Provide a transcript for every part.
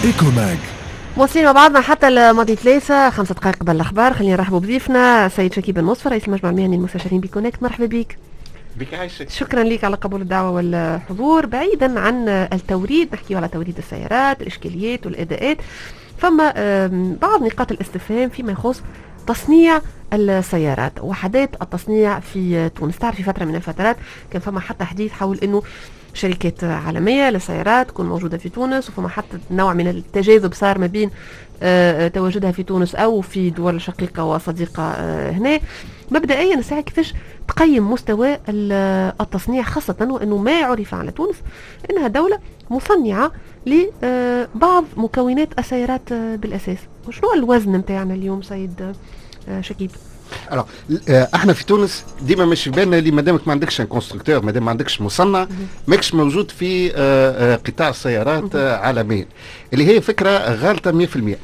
ايكو ماج. مواصلين مع بعضنا حتى الماضي 5 دقائق قبل الأخبار. خلينا نرحبوا بضيفنا سيد شكيب النصفر رئيس المجمع المهني المستشارين بكونكت. مرحبا بك. بك عايشك. شكرا لك على قبول الدعوة والحضور. بعيدا عن التوريد، نحكي على توريد السيارات، الإشكاليات والأداءات، فما بعض نقاط الاستفهام فيما يخص تصنيع السيارات، وحدات التصنيع في تونس. تعرف في فترة من الفترات كان فما حتى حديث حول أنه شركات عالمية للسيارات تكون موجودة في تونس، وفما حتى نوع من التجاذب صار ما بين تواجدها في تونس أو في دول شقيقة وصديقة هنا. مبدئيا ساعة كيفاش تقيم مستوى التصنيع، خاصة وأنه ما عرف على تونس أنها دولة مصنعة لبعض مكونات السيارات بالأساس. وشنو الوزن متاعنا اليوم سيد شكيب؟ احنا في تونس ديما مش في بالنا اللي مادامك ما عندكش كونستركتور، مادام ما عندكش مصنع، ماكش موجود في قطاع السيارات عالميا، اللي هي فكره غالطه 100%.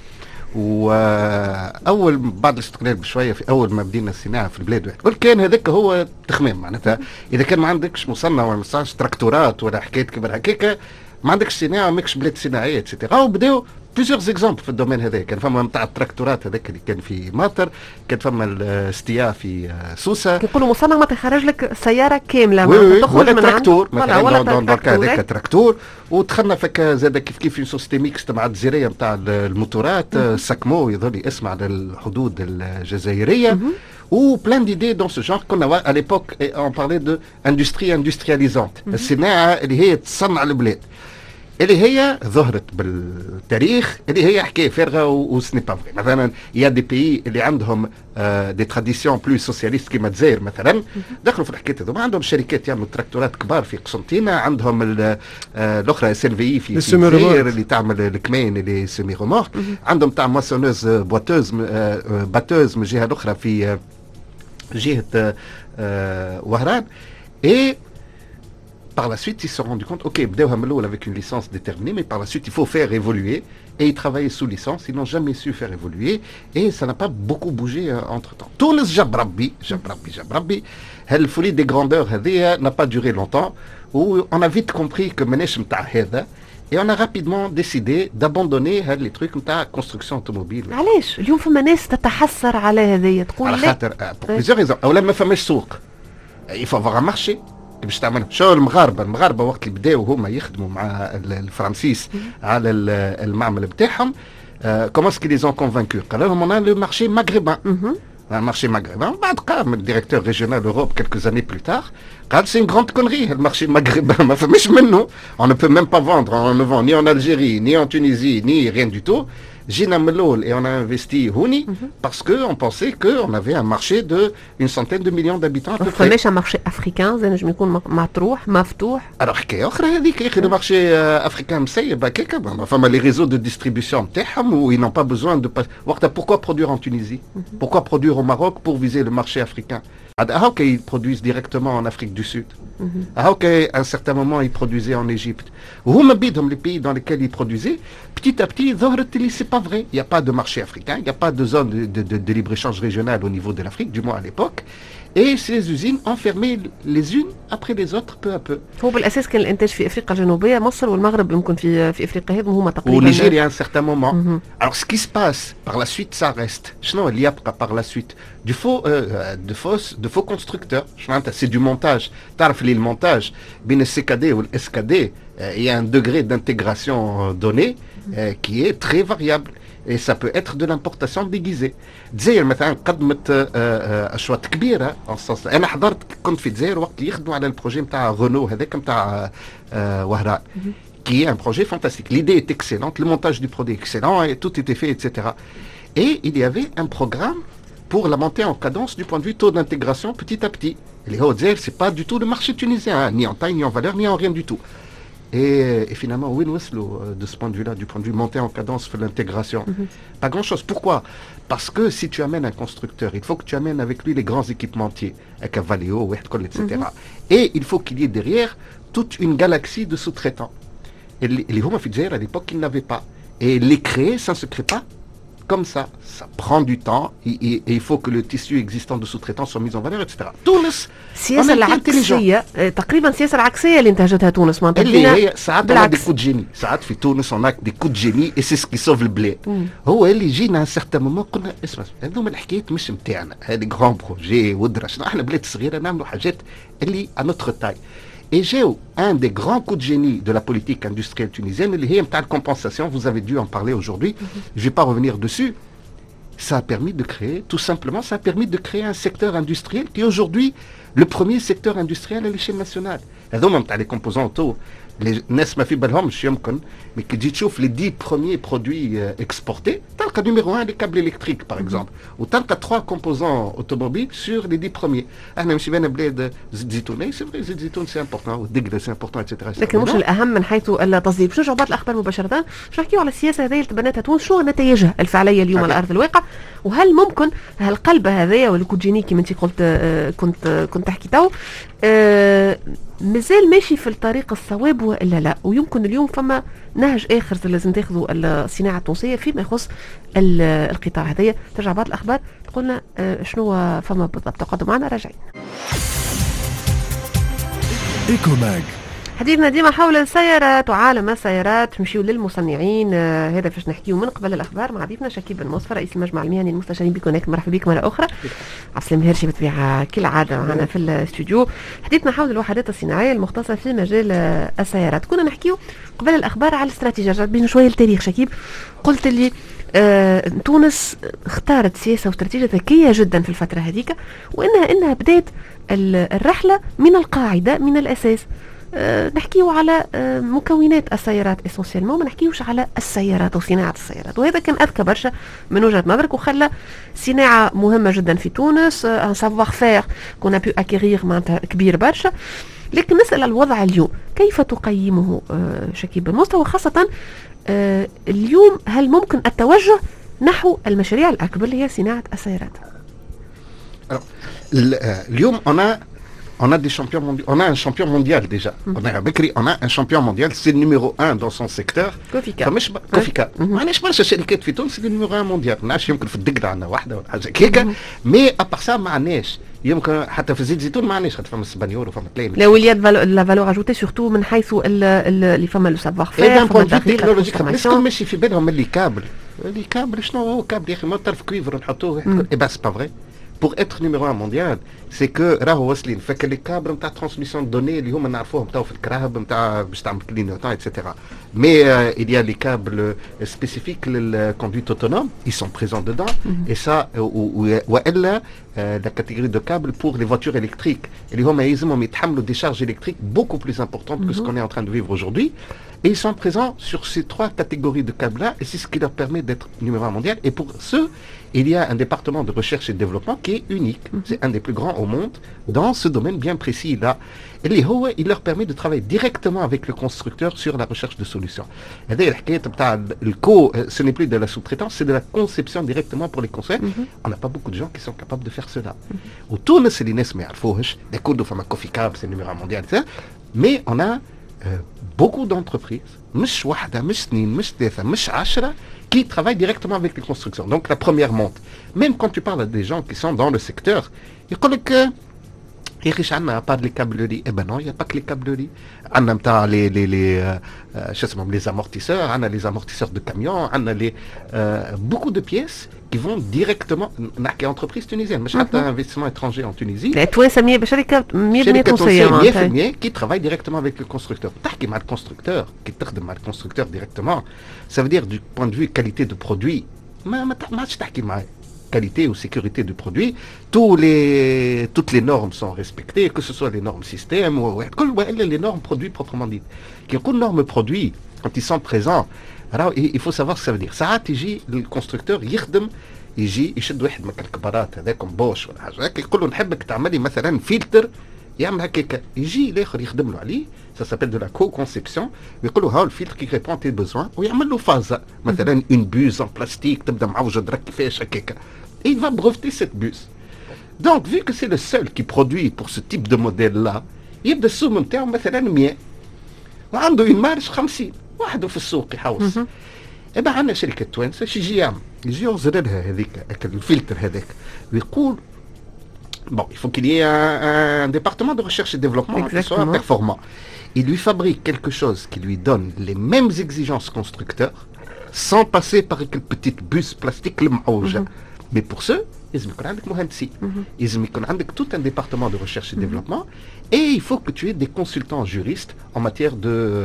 واول بعد الاستقلال بشويه، في اول ما بدينا الصناعه في البلاد قلت كان هذاك هو التخمام، معناتها اذا كان ما عندكش مصنع ولا مصنعش تراكتورات ولا حكايات كبر هكاكا، ما عندكش صناعه، ماكش بلاد صناعيه اتسيتيرا. وبداو بليزيوغ اكزامبل في الدومين هذا. كان فما نتاع التراكتورات هذاك اللي كان في ماطر، كان فما الاستيا في سوسه. يقولوا مصنع ما تخرج لك سياره كامله، ما تخرج ولا تراكتور مثلا، ولا هذاك تراكتور. ودخلنا فك زاد كيف في سوسيتي ميكست مع الجزائريه نتاع الموتورات، ساكمو يظل اسم على الحدود الجزائريه. ou plein d'idées dans ce genre. كنا à l'époque on parlait de industrie industrialisante، الصناعه اللي هي تصنع البلاد، اللي هي ظهرت بالتاريخ اللي هي حكايه فارغه وسني با فري. مثلا يا دي بي اللي عندهم دي تراديسيون بلو سوسياليست كيما الجزائر مثلا، دخلوا في الحكايه هذو. عندهم شركات يعملوا تراكتورات كبار في قسنطينه، عندهم الاخرى اس ال في في الجزائر اللي تعمل الكمين اللي سيمي رومورك، عندهم تاع مواسونوز بواتوز باتوز من الجهه الاخرى في جهه وهران. Et par la suite, ils se sont rendus compte, ok, Bdeo avec une licence déterminée, mais par la suite, il faut faire évoluer. Et ils travaillaient sous licence, ils n'ont jamais su faire évoluer. Et ça n'a pas beaucoup bougé entre-temps. Tunis, Jabrabi, la folie des grandeurs n'a pas duré longtemps. Où on a vite compris que Menesh Mta Heda. Et on a rapidement décidé d'abandonner les trucs de construction automobile. علاش اليوم فما ناس تتحسر على هذه؟ تقول على خاطر pour plusieurs raisons. اولا ما فماش سوق. Il faut avoir un marché. باش تعمل شو المغاربه وقت اللي بداوا هما يخدموا مع الفرنسيس على المعمل بتاعهم، كومون سكي لي زون كونفانكو؟ قالوا لهم انا لو مارشي مغربان، المارشي مغربان. بعد قام الديريكتور ريجيونال اوروب كيلكو زاني بلو تار قال سي غراند كونري المارشي مغربان، ما فماش منه. on ne peut même pas vendre, on ne vend ni en Algérie ni en Tunisie ni rien du tout. Gina Meloul et on a investi Houni parce qu'on pensait qu'on avait un marché de une centaine de millions d'habitants à peu près. فماش un marché africain زي نجم يكون مطروح مفتوح. Alors حكايه اخرى هذيك يا اخي، le marché africain مسيب هكاك. فما les réseaux de distribution نتاعهم où ils n'ont pas besoin de وقتها. Pourquoi produire en Tunisie? Pourquoi produire au Maroc pour viser le marché africain? Alors qu'ils produisent directement en Afrique du Sud. Alors qu'à un certain moment ils produisaient en Égypte. Les pays dans lesquels ils produisaient, petit à petit, c'est pas vrai. Il n'y a pas de marché africain, il n'y a pas de zone de libre-échange régional au niveau de l'Afrique, du moins à l'époque. Et ces usines enfermées les unes après les autres peu à peu. هو بالأساس كان الإنتاج في أفريقيا الجنوبية، مصر والمغرب يمكن في أفريقيا هذم هما تقريبا. والنيجيري à un certain moment. Alors ce qui se passe par la suite, ça reste. شنو اللي يبقى par la suite? de faux constructeurs. C'est du montage. تعرف لي المونتاج بين السكادي والإسكادي il y a un degré d'intégration donné qui est très variable. Et ça peut être de l'importation déguisée. الجزائر مثلا قدمت اشواط كبيره en sens. انا حضرت كنت في الجزائر وقت اللي يخدموا على البروجي نتاع رونو هذاك نتاع وهران qui est un projet fantastique. L'idée est excellente, le montage du produit est excellent et tout était fait, etc. Et il y avait un programme pour la montée en cadence du point de vue taux d'intégration petit à petit. Les Hauts-de-Zère, c'est pas du tout le marché tunisien, hein, ni en taille, ni en valeur, ni en rien du tout. Et finalement, où est-ce de ce point de vue-là, du point de vue montée en cadence de l'intégration? Pas grand-chose. Pourquoi? Parce que si tu amènes un constructeur, il faut que tu amènes avec lui les grands équipementiers, avec un Valeo, etc. Et il faut qu'il y ait derrière toute une galaxie de sous-traitants. Et les Homa Fidjer, à l'époque, ils n'avaient pas. Et les créer, ça ne se crée pas comme ça prend du temps et il faut que le tissu existant de sous-traitants soit mis en valeur, etc. تونس السياسة العكسية تقريبا السياسة العكسية اللي انتهجتها تونس معناتها اللي هي ساعات دي كود جيني ساعات في تونس هناك دي كود جيني et c'est ce qui sauve البلاد. هو اللي جينا سارتان مومون قلنا اسمع هذوما الحكايات مش نتاعنا هذه غران بروجي ودرش احنا بلاد صغيرة نعملوا حاجات اللي à notre taille. Et j'ai un des grands coups de génie de la politique industrielle tunisienne, la compensation, vous avez dû en parler aujourd'hui, je ne vais pas revenir dessus. Ça a permis de créer, tout simplement, ça a permis de créer un secteur industriel qui est aujourd'hui le premier secteur industriel à l'échelle nationale. Et donc, même les composants auto, les Nesma Fibalhom, mais qui dit les 10 premiers produits exportés, tel que numéro 1, les câbles électriques, par exemple, ou tel que 3 composants automobiles sur les 10 premiers. Même si on a bled zitoun, c'est vrai, zitoun c'est important, ou degré c'est important, etc. لكن مش الأهم من حيث التصدير. باش نرجعوا بعض الأخبار مباشرة، باش نحكيوا على السياسة هذه اللي تبنتها تونس، شو نتائجها الفعلية اليوم على أرض الواقع، وهل ممكن هالقلب هذايا والكوجيني كما انت قلت كنت تحكي تو مازال ماشي في الطريق الصواب ولا لا، ويمكن اليوم فما نهج اخر لازم تاخذوا الصناعه التونسيه فيما يخص القطاع هذايا. ترجع بعض الاخبار تقولنا شنو فما بالضبط. تقعدوا معنا راجعين. ايكوماج حديثنا ديما حول السيارات وعالم السيارات، نمشيو للمصنعين. هذا فاش نحكيو من قبل الاخبار مع ضيفنا شكيب بن مصفى رئيس المجمع المهني للمستشارين بكونكت. مرحبا بك مره اخرى. عبد السلام هرشي بطبيعه كالعاده معنا في الاستوديو. حديثنا حول الوحدات الصناعيه المختصه في مجال السيارات. كنا نحكيو قبل الاخبار على الاستراتيجيه، بين شويه التاريخ. شكيب قلت لي تونس اختارت سياسه واستراتيجيه ذكيه جدا في الفتره هذيك، وانها بدات الرحله من القاعده من الاساس. نحكيو على مكونات السيارات اسونسيالمون، ما نحكيوش على السيارات وصناعه السيارات، وهذا كان اذكى برشا من وجهه نظرك وخلى صناعه مهمه جدا في تونس، ان سافوار فير كون ابو اكيرير معناتها كبير برشا. لكن نسال الوضع اليوم كيف تقيمه شكيب بالمستوى، خاصه اليوم هل ممكن التوجه نحو المشاريع الاكبر اللي هي صناعه السيارات؟ اليوم on a des champions mondiaux. On a un champion mondial déjà. On a un champion mondial, c'est le numéro 1 dans son secteur. كوفيكا. كوفيكا. معناش برشا شركات في تونس اللي نيميرو 1 مونديال. معناش يمكن في الدقدة عندنا واحدة ولا حاجة كيكا. مي ابار معناش. يمكن حتى في زيت زيتون معناش خاطر فما اسبانيول وفما تلاين. لا وليات لا فالور اجوتي سورتو من حيث اللي فما لو سافوار فير. فما تكنولوجيك. الناس الكل ماشي في بالهم اللي كابل شنو هو كابل يا اخي ما طرف كويفر نحطوه. اي با سي با فري. Pour être numéro 1 mondial, c'est que راهو واصلين فك لي كابل نتاع ترانسميسيون دوني اللي هما نعرفوهم تاو في الكراهب نتاع باش تعمل كلينيوتون ايتترا. Mais il y a les câbles spécifiques la conduite autonome, ils sont présents dedans. Et ça, ou elle, la catégorie de câbles pour les voitures électriques. Et les hommes ils des charges électriques beaucoup plus importantes que ce qu'on est en train de vivre aujourd'hui. Et ils sont présents sur ces 3 catégories de câbles-là, et c'est ce qui leur permet d'être numéro 1 mondial. Et pour ceux, il y a un département de recherche et de développement qui est unique. C'est un des plus grands au monde dans ce domaine bien précis-là. Et il leur permet de travailler directement avec le constructeur sur la recherche de solutions. Et d'ailleurs, ce n'est plus de la sous-traitance, c'est de la conception directement pour les constructeurs. On n'a pas beaucoup de gens qui sont capables de faire cela. Autour de ces lignes, c'est le numéro 1 mondial, mais on a beaucoup d'entreprises, qui travaillent directement avec les constructeurs. Donc la première monte. Même quand tu parles à des gens qui sont dans le secteur, ils disent que il n'y a pas de câbleries. Eh ben non, il n'y a pas que les câbleries. On a les amortisseurs, on a les amortisseurs de camions, on a beaucoup de pièces qui vont directement à l'entreprise tunisienne. Mais un investissement étranger en Tunisie. Qui travaille directement avec le constructeur. Qui mal constructeur, qui mal constructeur directement. Ça veut dire du point de vue qualité de produit. Qualité ou sécurité du produit, toutes les normes sont respectées, que ce soit les normes système ou les normes produits proprement dites. Les normes produits, quand ils sont présents, alors il faut savoir ce que ça veut dire. Ça le constructeur يجي يشد واحد من الكبارات هذاكم بوش ولا حاجه هكا يقول له نحبك تعمل لي مثلا فلتر يعمل هكاك. يجي الاخر يخدم له عليه، ça s'appelle de la co-conception، ويقول له ها الفلتر كي ريبون تي بوزوان، ويعمل له فازه مثلا اون بوز ان بلاستيك تبدا معوجه درك كيفاش هكاك. Et il va breveter cette bus. Donc, vu que c'est le seul qui produit pour ce type de modèle-là, il y a السوم نتاعو مثلا 100 وعنده une marge 50 وحده في السوق يحوس. إبا عندنا شركة توانسة يجي يغزر لها هذيك الفلتر هذاك ويقول bon, il faut qu'il y ait un département de recherche et développement qui soit performant. Il lui fabrique quelque chose qui lui donne les mêmes exigences constructeurs sans passer par une petite bus plastique المعوجة. Mais pour ce, il يكون عندك مهندسين. il يكون عندك tout un département de recherche et développement et il faut que tu aies des consultants juristes en matière de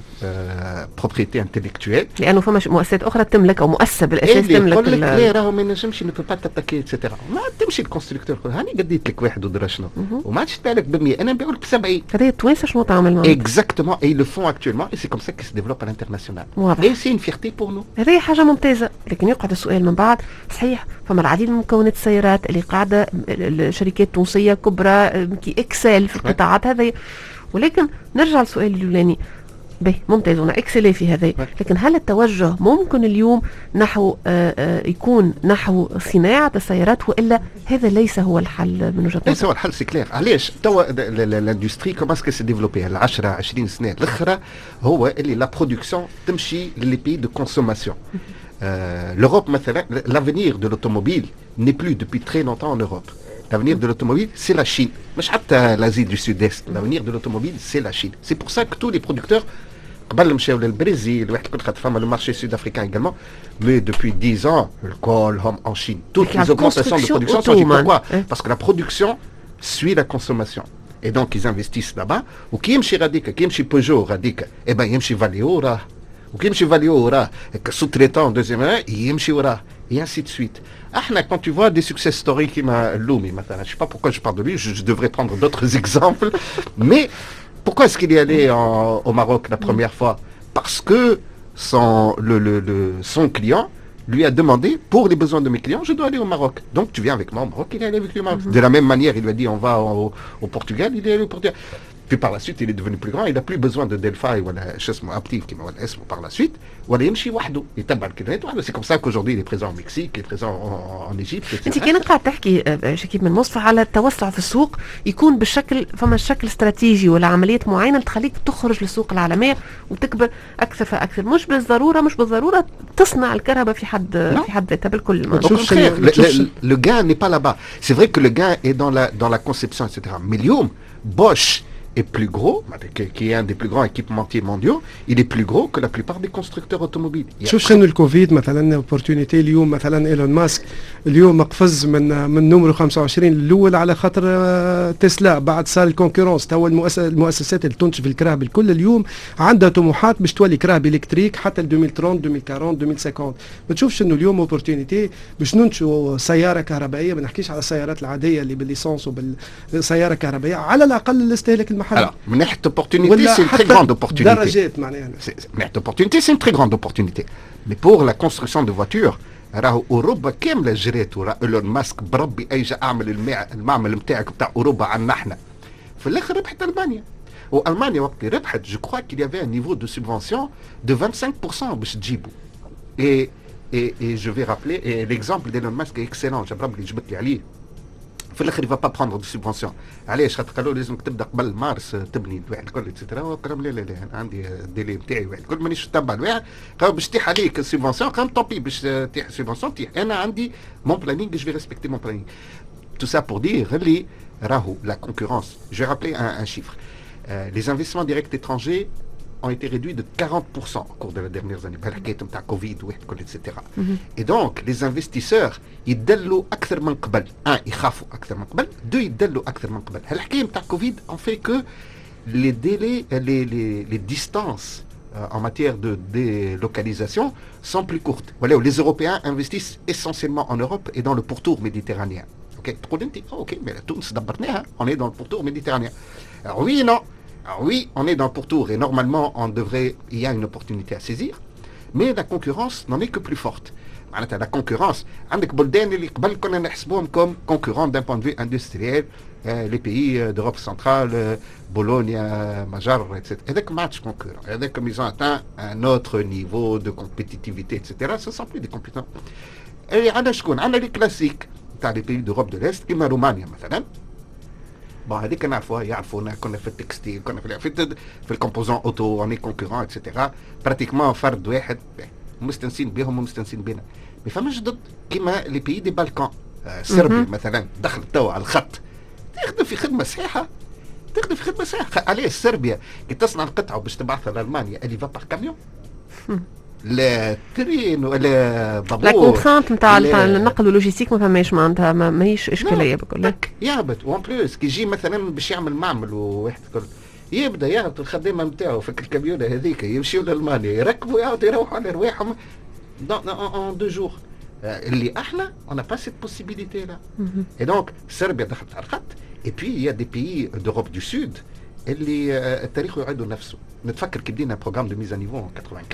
propriété intellectuelle. لأنه فما مؤسسات أخرى تملك أو مؤسسة بالأساس تملك. يقول لك لا راهو ما نجمش ne peut pas t'attaquer etc. ما تمشي الكونستركتور هاني قديت لك واحد ودرا شنو وما عادش تبيع لك ب 100 أنا نبيع لك ب 70. هذه التوانسة شنو تعمل معهم؟ Exactement et ils le font actuellement et c'est comme ça qu'ils se développent à l'international. Et c'est une fierté pour nous. هذه حاجة ممتازة لكن يقعد السؤال من بعد صحيح فما العديد من مكونات السيارات اللي قاعدة الشركات التونسية كبرى كي اكسل في القطاعات هذه ولكن نرجع للسؤال الأولاني ممتاز هنا اكسلي في هذا لكن هل التوجه ممكن اليوم نحو يكون نحو صناعة السيارات وإلا هذا ليس هو الحل من وجهة نظرك؟ ليس هو الحل سي كلير علاش توا الاندستري كوماس كي سي ديفلوبي ال 10 20 سنة الاخرى هو اللي لا برودكسيون تمشي للي بي دو كونسوماسيون. L'Europe مثلا l'avenir de l'automobile n'est plus depuis très longtemps en Europe. L'avenir de l'automobile, c'est la Chine. Mais pas l'Asie du Sud-Est. L'avenir de l'automobile, c'est la Chine. C'est pour ça que tous les producteurs, le Brésil, le marché sud-africain également, mais depuis 10 ans, le col en Chine. Toutes les augmentations de production sont dues. Pourquoi ? Parce que la production suit la consommation. Et donc, ils investissent là-bas. Ou qui يمشي راديكا, qui يمشي Peugeot راديكا, eh ben, يمشي Valeo راه. Ou qui يمشي Valeo راه, et que sous-traitant en deuxième main, يمشي وراه. Et ainsi de suite. Quand tu vois des success stories qui m'a Lumi, je ne sais pas pourquoi je parle de lui, je devrais prendre d'autres exemples, mais pourquoi est-ce qu'il est allé au Maroc la première fois? Parce que son client lui a demandé, pour les besoins de mes clients, je dois aller au Maroc. Donc tu viens avec moi au Maroc, il est allé avec lui au Maroc. De la même manière, il lui a dit on va au Portugal, il est allé au Portugal. Puis par la suite, il est devenu plus grand, il n'a plus besoin de Delphi ou par la suite. C'est comme ça qu'aujourd'hui il est présent au Mexique, il est présent en Égypte, etc. انت كانت قاعد تحكي شكيب من مصفى على التوسع في السوق يكون بالشكل فما شكل استراتيجي ولا عمليات معينه تخليك تخرج للسوق العالميه وتكبر اكثر فاكثر مش بالضروره تصنع الكهرباء في حد ذاتها بالكل. Le gain n'est pas là-bas. C'est vrai que le gain est dans la conception, etc. Mais اليوم Bosch est plus gros, qui est un des plus grands équipementiers mondiaux, il est plus gros que la plupart des constructeurs automobiles. شوف شنو الكوفيد مثلا اوبورتونيتي اليوم مثلا ايلون ماسك اليوم قفز من نمرو 25 الاول على خاطر تسلا بعد صار الكونكورونس توا المؤسسات اللي تنتج في الكرهب الكل اليوم عندها طموحات باش تولي كرهب الكتريك حتى 2030 2040 2050. ما تشوفش انه اليوم اوبورتونيتي باش ننتجوا سياره كهربائيه ما نحكيش على السيارات العاديه اللي بالليسونس وبالسياره كهربائيه على الاقل الاستهلاك المحلي. Alors, من ناحية opportunité, c'est une très grande opportunité. درجات معناها. من ناحية opportunité, c'est une très grande opportunité. Mais pour la construction de voitures, راهو أوروبا كاملة جريت ورا إيلون ماسك بربي أيجا أعمل المعمل نتاعك بتاع أوروبا عنا احنا. في الآخر ربحت ألمانيا. وألمانيا وقت اللي ربحت, je crois qu'il y avait un niveau de subvention de 25% باش تجيبوا. Et je vais rappeler, et l'exemple d'Elon Musk est excellent, جبرب اللي جبت لي عليه. في الاخر يفا با بروندر دو سوبفونسيون. علاش؟ خاطر قالوا لازمك تبدا قبل مارس تبني الواحد الكل اتسيتيرا. قال لهم لا انا عندي الديلي نتاعي واحد الكل مانيش تبع الواحد. قالوا باش تيح عليك السوبفونسيون قال طوبي باش تيح السوبفونسيون تيح. انا عندي مون بلانينغ جو في ريسبكتي مون بلانينغ. تو سا بور دير اللي راهو لا كونكورونس. جو رابلي ان شيفر. Les investissements directs étrangers ont été réduits de 40% au cours de les dernières années. Covid, etc. Et donc, les investisseurs, ils donnent أكثر من قبل. Un, ils خافوا أكثر من قبل. Deux, ils donnent أكثر من قبل. الحكاية نتاع Covid en fait que les délais, les distances en matière de délocalisation sont plus courtes. Voilà, les Européens investissent essentiellement en Europe et dans le pourtour méditerranéen. Ok, mais Tunis d'abordnéha, on est dans le pourtour méditerranéen. Alors oui et non. Alors oui, on est dans le pourtour et normalement il y a une opportunité à saisir, mais la concurrence n'en est que plus forte. La concurrence, عندك بلدان اللي قبل كنا نحسبوهم comme concurrents d'un point de vue industriel, les pays d'Europe centrale, Bologne, Majar, etc. هذاك ما عادش concurrent. هذاك ils ont atteint un autre niveau de compétitivité, etc. Ce sont plus des compétents. Et عندنا شكون؟ عندنا les classiques تاع les pays d'Europe de l'Est كما رومانيا مثلا. Bon, هذيك نعرفوها يعرفونا كنا في التكستيل كنا في الكومبوزون اوتو اوني كونكورون اتسيتيرا براتيكمون فرد واحد ومستنسين بهم ومستنسين بنا. ما فماش ضد كيما لي بيي دي بالكان. صربيا مثلا دخلت توا على الخط تخدم في خدمه صحيحه، تخدم في خدمه صحيحه. علاش صربيا كي تصنع القطعه باش تبعثها لالمانيا اللي فا باغ كاميون، لا ترين ولا بابور، لا كونترانت نتاع النقل واللوجيستيك ما فماش معناتها ماهيش اشكاليه بكل يهبط. وان بلوس كي يجي مثلا باش يعمل معمل وواحد كل يبدا يهبط الخدامه نتاعو في الكاميونه هذيك يمشيو لالمانيا يركبوا يعاودوا يروحوا على رواحهم دون دو جور. اللي احنا اون با سيت بوسيبيليتي لا. اي دونك صربيا دخلت على الخط. اي بي يا دي بيي دوروب دو سود اللي التاريخ يعيد نفسه. نتفكر كي بدينا بروغرام دو ميزا نيفو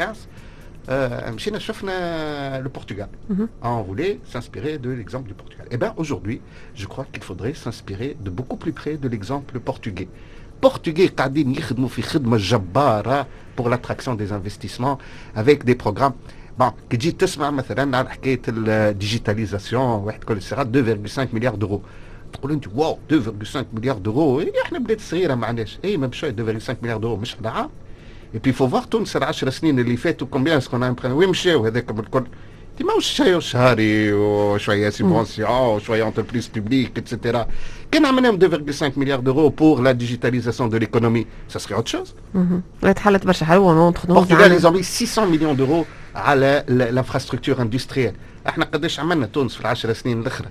95 مشينا شفنا le Portugal. On voulait s'inspirer de l'exemple du Portugal. Et bien aujourd'hui, je crois qu'il faudrait s'inspirer de beaucoup plus près de l'exemple portugais. Portugais قاعدين يخدموا في خدمة جبارة pour l'attraction des investissements avec des programmes. Bon, كي تجي تسمع مثلا على حكاية الديجيتاليزاسيون واحد كل ساعة 2.5 مليار دورو. تقول انت واو 2.5 مليار دورو احنا بلاد صغيرة معناش. اي ما بشوي 2.5 مليار دورو مش على عام. Et puis il faut voir تونس ال10 سنين اللي فاتوا combien est-ce qu'on a imprimé. وين مشاو هذاك الكل؟ ماهوش شيء شهري وشويه سيبونسيون وشويه انتربريز بيبليك اتسيتيرا. كان عملناهم 2.5 مليار دورو pour la digitalisation de l'économie, ça serait autre chose. تحلت برشا حلوه. Portugal ils ont mis 600 millions d'euros على l'infrastructure industrielle. احنا قداش عملنا تونس في ال10 سنين الاخرى؟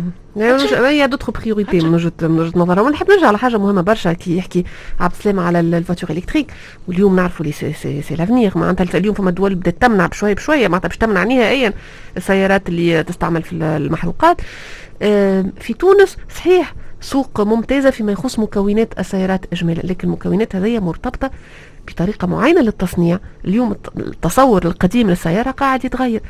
هي دوتر بريوريتي من وجهه نظرها. ونحب نرجع على حاجه مهمه برشا كي يحكي عبد السلام على الفاتور الكتريك. واليوم نعرفوا لي سي لافنيغ. معناتها اليوم فما دول بدات تمنع بشويه بشويه، معناتها باش تمنع نهائيا السيارات اللي تستعمل في المحروقات. في تونس صحيح سوق ممتازه فيما يخص مكونات السيارات اجمالا، لكن المكونات هذه مرتبطه بطريقه معينه للتصنيع. اليوم التصور القديم للسياره قاعد يتغير.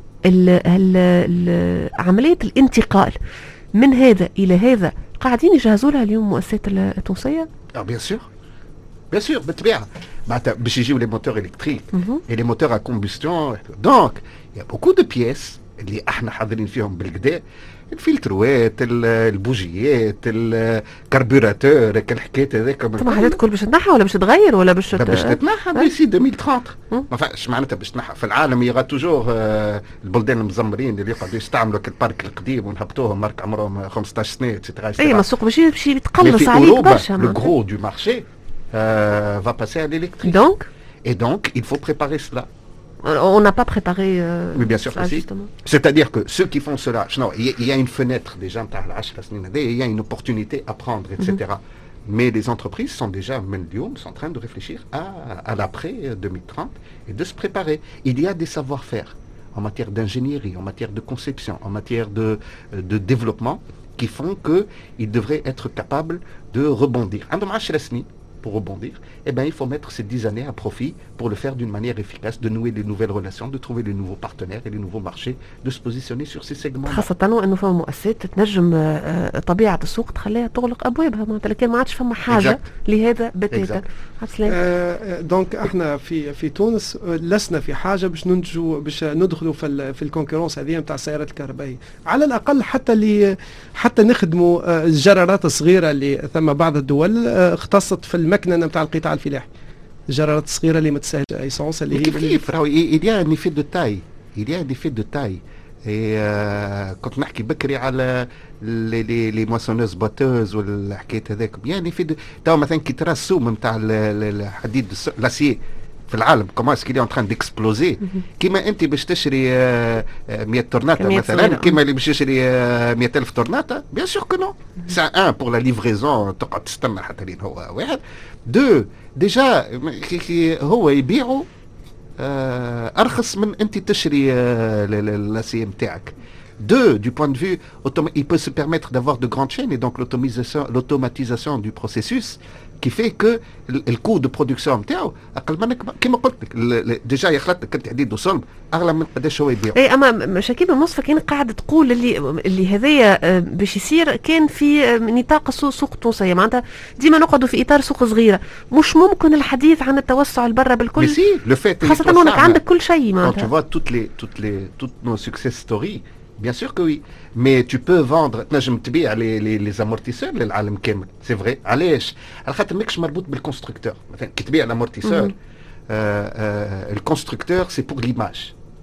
عملية الانتقال من هذا إلى هذا قاعدين يجهزوا لها اليوم المؤسسات التونسية. بيان سور بالطبيعة. معناتها باش يجيو لي موتور الكتريك et les moteurs à combustion. Donc il y a beaucoup de pièces اللي احنا حاضرين فيهم بالكدا. الفلتروات، البوجيات، الكربوراتور، الحكايات هذاك. طبعا حاجات كل باش تنحى ولا باش تغير ولا باش تتنحى ديسي 2030. ما فاش معناتها باش تنحى في العالم. يغا توجور البلدان المزمرين اللي يقعدوا يستعملوا البارك القديم ونهبطوهم مارك عمرهم 15 سنه اتسيتيرا. اي ما السوق باش يتقلص عليك برشا. Le gros du marché va passer à l'électrique. Donc il faut préparer cela. On n'a pas préparé oui, bien sûr ça, justement. C'est-à-dire que ceux qui font cela, il y a une fenêtre déjà, il y a une opportunité à prendre, etc. Mais les entreprises sont déjà, sont en train de réfléchir à l'après 2030 et de se préparer. Il y a des savoir-faire en matière d'ingénierie, en matière de conception, en matière de développement qui font qu'ils devraient être capables de rebondir. Pour rebondir, eh ben, il faut mettre ces 10 années à profit pour le faire d'une manière efficace, de nouer les nouvelles relations, de trouver les nouveaux partenaires et les nouveaux marchés, de se positionner sur ces segments. خاصة انه فما مؤسسات تنجم طبيعة السوق تخليها تغلق ابوابها. معناتها لكن ما عادش فما حاجة لهذا بتاتا. دونك احنا في تونس لسنا في حاجة باش ندخلوا في الكونكورونس هذه نتاع السيارات الكهربائية. على الاقل حتى نخدموا الجرارات الصغيرة اللي ثم بعض الدول اختصت في المكننه نتاع القطاع الفلاحي. الجرارات الصغيره اللي ما تستاهلش ايسونس اللي هي كيف راهو il y a un effet de taille. كنت نحكي بكري على لي مواسونوز باتوز والحكايه هذاك. يعني في تو مثلا كي ترى السوم نتاع الحديد لاسيي في العالم كوماس كي ان تران ديكسبلوزي. كيما انت باش تشري 100 طرناطه مثلا كيما اللي باش يشري 100,000 طرناطه. بيان سور كو نو. سي ان بور لا ليفريزون تقعد تستنى حتى لين هو واحد. دو ديجا هو يبيعوا ارخص من انت تشري لاسي نتاعك. Du point de vue, il peut se permettre d'avoir de grandes chaînes et donc l'automatisation du processus qui fait que le coût de production نتاعو اقل منك. كما قلت لك ديجا يخلط لك انت حديد وصلب اغلى من قداش هو يبيع. اي اما شكيب المصفى كان قاعد تقول اللي هذايا باش يصير كان في نطاق السوق التونسيه. معناتها ديما نقعدوا في اطار سوق صغيره. مش ممكن الحديث عن التوسع لبرا بالكل. خاصه انك عندك كل شيء. معناتها tu vois toutes nos success stories. Bien sûr que oui, mais tu peux vendre. تنجم تبيع les amortisseurs للعالم كامل. C'est vrai. علاش؟ على خاطر ماكش مربوط بالكونستركتور. مثلا كي تبيع الامورتيسور الكونستركتور سي بور ليماج.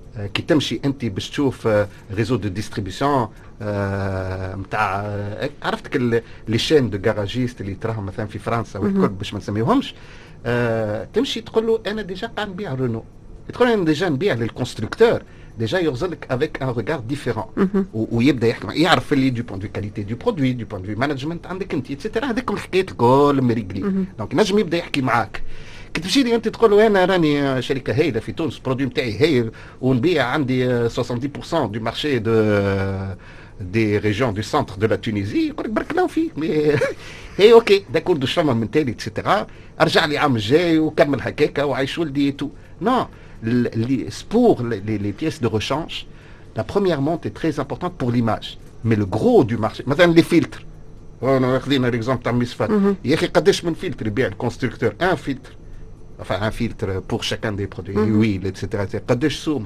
كي تمشي انت باش تشوف ريزو دو ديستريبيسيون نتاع عرفتك لي شين دو جاراجيست اللي تراهم مثلا في فرنسا والكل باش ما نسميوهمش، تمشي تقول له انا ديجا قاعد نبيع رونو، تقول انا ديجا نبيع للكونستركتور، ديجا يغزلك افيك ان ريغار ديفيرون ويبدا يحكي يعرف اللي دو بوين دو كاليتي دو برودوي دو بوين دو مانجمنت عندك انت اتسيتيرا، هذيك الحكايات الكل مريقلي. دونك نجم يبدا يحكي معاك. كي تمشي لي انت تقول له انا راني شركه هايله في تونس، البرودوي نتاعي هايل ونبيع عندي 70% دو مارشي دي ريجيون دو سنتر دو لا تونيزي، يقول لك بارك الله فيك مي هي اوكي داكور دو شامل من تالي اتسيتيرا، ارجع لي العام الجاي وكمل هكاكا وعيش ولدي تو. نو pour les pièces de rechange, la première monte est très importante pour l'image. Mais le gros du marché, maintenant les filtres. On a pris l'exemple de Misfat. Il y a quelques filtres, bien le constructeur, un filtre. Enfin, un filtre pour chacun des produits, huile, etc. Kadesh soum,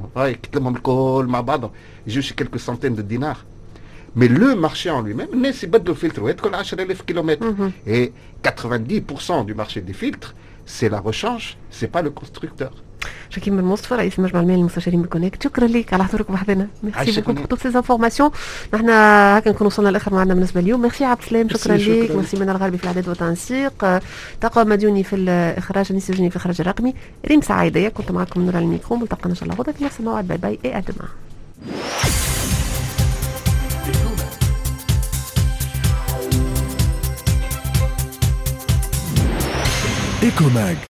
juste quelques centaines de dinars. Mais le marché en lui-même, c'est pas de filtre, c'est 10,000 km. Et 90% du marché des filtres, c'est la rechange, c'est pas le constructeur. شكيم بن مصطفى رئيس المجمع المالي للمستشارين بكونكت، شكرا لك على حضورك بحثنا. ميرسي بوكو بور توت سي انفورماسيون. نحن هكا نكون وصلنا لاخر معنا بالنسبه اليوم. ميرسي عبد السلام، شكرا لك. ميرسي من الغربي في الاعداد والتنسيق، تقوى مديوني في الاخراج، انيس الجني في الاخراج الرقمي، ريم سعيده كنت معكم نور على الميكرو. ملتقى ان شاء الله غدا في نفس الموعد. باي باي اي ادما. إيكوماج.